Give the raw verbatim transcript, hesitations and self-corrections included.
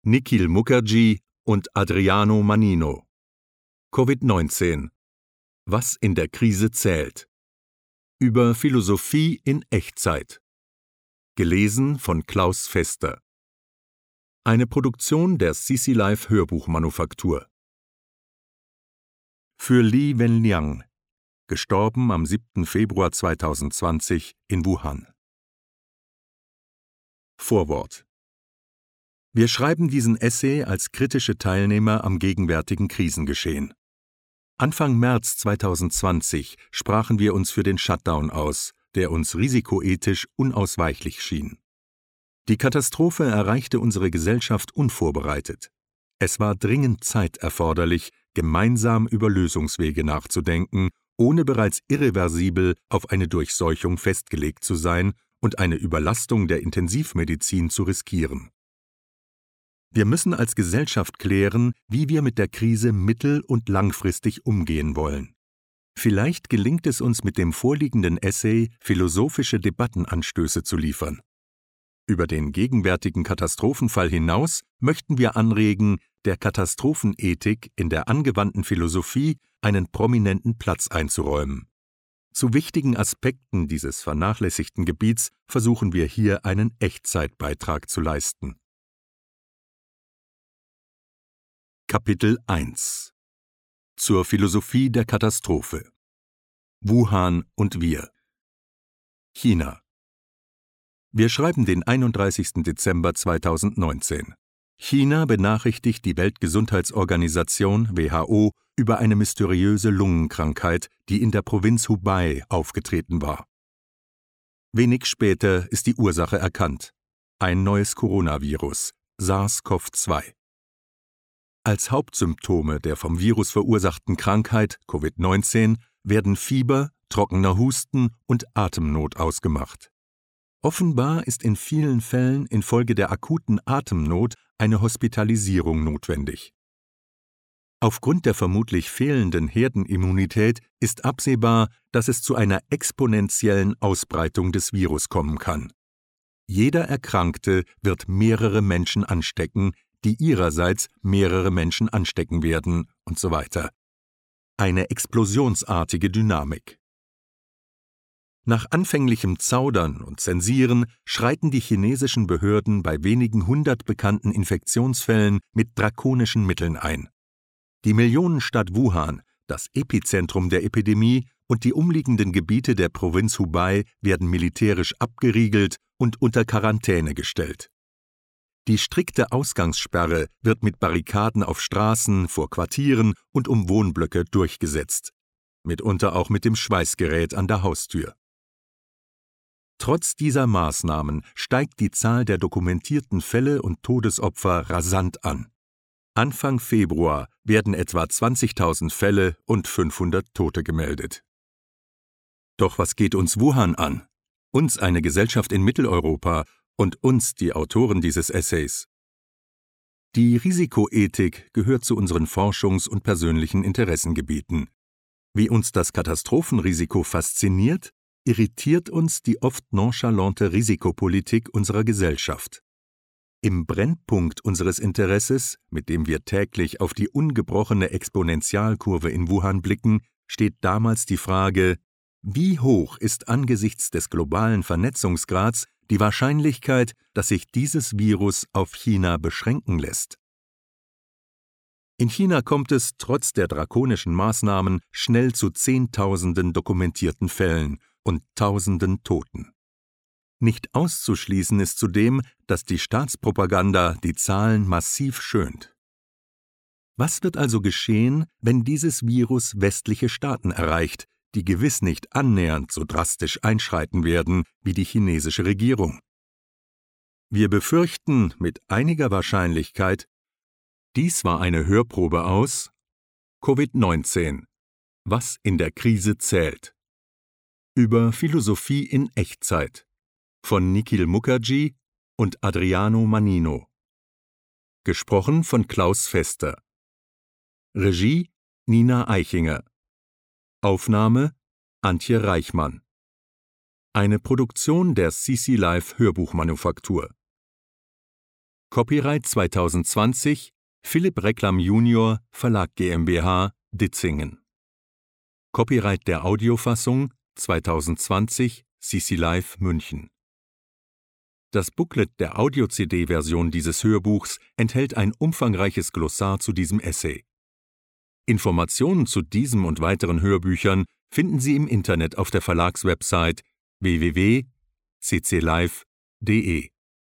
Nikhil Mukherjee und Adriano Mannino. Covid neunzehn. Was in der Krise zählt. Über Philosophie in Echtzeit. Gelesen von Klaus Fester. Eine Produktion der C C Live Hörbuchmanufaktur. Für Li Wenliang, gestorben am siebten Februar zweitausendzwanzig in Wuhan. Vorwort. Wir schreiben diesen Essay als kritische Teilnehmer am gegenwärtigen Krisengeschehen. Anfang März zweitausendzwanzig sprachen wir uns für den Shutdown aus, der uns risikoethisch unausweichlich schien. Die Katastrophe erreichte unsere Gesellschaft unvorbereitet. Es war dringend Zeit erforderlich, gemeinsam über Lösungswege nachzudenken, ohne bereits irreversibel auf eine Durchseuchung festgelegt zu sein und eine Überlastung der Intensivmedizin zu riskieren. Wir müssen als Gesellschaft klären, wie wir mit der Krise mittel- und langfristig umgehen wollen. Vielleicht gelingt es uns mit dem vorliegenden Essay, philosophische Debattenanstöße zu liefern. Über den gegenwärtigen Katastrophenfall hinaus möchten wir anregen, der Katastrophenethik in der angewandten Philosophie einen prominenten Platz einzuräumen. Zu wichtigen Aspekten dieses vernachlässigten Gebiets versuchen wir hier einen Echtzeitbeitrag zu leisten. Kapitel eins. Zur Philosophie der Katastrophe. Wuhan und wir. China. Wir schreiben den einunddreißigsten Dezember zweitausendneunzehn. China benachrichtigt die Weltgesundheitsorganisation W H O über eine mysteriöse Lungenkrankheit, die in der Provinz Hubei aufgetreten war. Wenig später ist die Ursache erkannt: ein neues Coronavirus, SARS-CoV zwei. Als Hauptsymptome der vom Virus verursachten Krankheit Covid neunzehn werden Fieber, trockener Husten und Atemnot ausgemacht. Offenbar ist in vielen Fällen infolge der akuten Atemnot eine Hospitalisierung notwendig. Aufgrund der vermutlich fehlenden Herdenimmunität ist absehbar, dass es zu einer exponentiellen Ausbreitung des Virus kommen kann. Jeder Erkrankte wird mehrere Menschen anstecken, die ihrerseits mehrere Menschen anstecken werden und so weiter. Eine explosionsartige Dynamik. Nach anfänglichem Zaudern und Zensieren schreiten die chinesischen Behörden bei wenigen hundert bekannten Infektionsfällen mit drakonischen Mitteln ein. Die Millionenstadt Wuhan, das Epizentrum der Epidemie, und die umliegenden Gebiete der Provinz Hubei werden militärisch abgeriegelt und unter Quarantäne gestellt. Die strikte Ausgangssperre wird mit Barrikaden auf Straßen, vor Quartieren und um Wohnblöcke durchgesetzt, mitunter auch mit dem Schweißgerät an der Haustür. Trotz dieser Maßnahmen steigt die Zahl der dokumentierten Fälle und Todesopfer rasant an. Anfang Februar werden etwa zwanzigtausend Fälle und fünfhundert Tote gemeldet. Doch was geht uns Wuhan an? Uns, eine Gesellschaft in Mitteleuropa, und uns, die Autoren dieses Essays. Die Risikoethik gehört zu unseren Forschungs- und persönlichen Interessengebieten. Wie uns das Katastrophenrisiko fasziniert, irritiert uns die oft nonchalante Risikopolitik unserer Gesellschaft. Im Brennpunkt unseres Interesses, mit dem wir täglich auf die ungebrochene Exponentialkurve in Wuhan blicken, steht damals die Frage: Wie hoch ist angesichts des globalen Vernetzungsgrads die Wahrscheinlichkeit, dass sich dieses Virus auf China beschränken lässt? In China kommt es trotz der drakonischen Maßnahmen schnell zu Zehntausenden dokumentierten Fällen und Tausenden Toten. Nicht auszuschließen ist zudem, dass die Staatspropaganda die Zahlen massiv schönt. Was wird also geschehen, wenn dieses Virus westliche Staaten erreicht, die gewiss nicht annähernd so drastisch einschreiten werden wie die chinesische Regierung? Wir befürchten mit einiger Wahrscheinlichkeit: Dies war eine Hörprobe aus Covid neunzehn. Was in der Krise zählt. Über Philosophie in Echtzeit von Nikhil Mukherjee und Adriano Mannino. Gesprochen von Klaus Fester. Regie Nina Eichinger. Aufnahme Antje Reichmann. Eine Produktion der C C Live Hörbuchmanufaktur. Copyright zweitausendzwanzig Philipp Reklam Junior Verlag GmbH Ditzingen. Copyright der Audiofassung zweitausendzwanzig C C Live München. Das Booklet der Audio-C D-Version dieses Hörbuchs enthält ein umfangreiches Glossar zu diesem Essay. Informationen zu diesem und weiteren Hörbüchern finden Sie im Internet auf der Verlagswebsite w w w punkt c c live punkt d e.